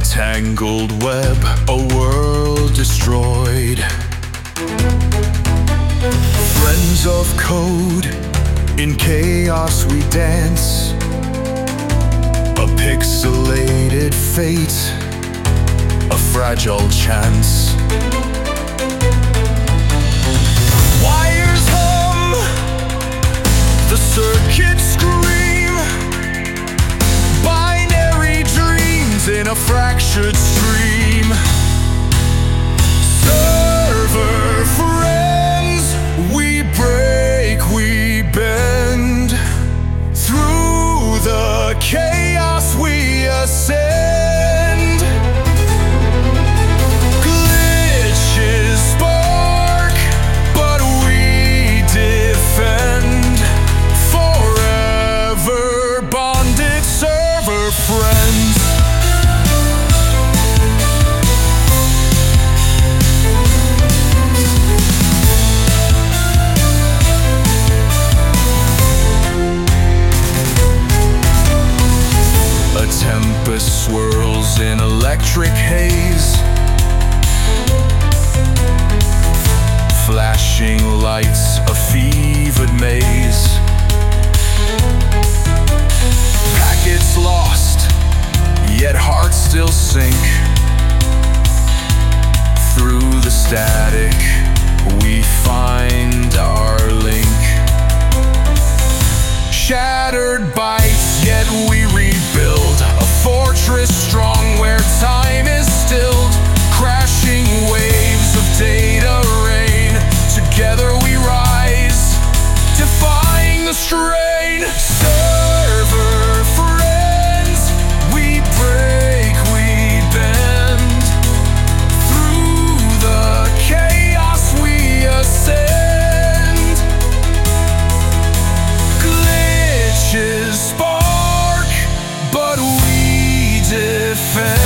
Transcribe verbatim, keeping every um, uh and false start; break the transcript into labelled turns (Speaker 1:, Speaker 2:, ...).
Speaker 1: tangled web, a world destroyed. Friends of code, in chaos we dance. A pixelated fate, a fragile chance. Wires hum, the circuits scream. Binary dreams in a fractured stream. Server friends, we break, we bend. Through the chaos we ascend. Glitches spark, but we defend. Forever bonded server friends. A tempest swirls in electric haze. Flashing lights, a fevered maze. Packets lost, yet hearts still sink. Through the static, we find our link. Shattered bites, yet we rebuild. A fortress strong where time is stilled. Crashing waves of data rain. Together we rise, defying the strain. Server friends, we break, we bend. Through the chaos we ascend. Glitches spark, but we defend.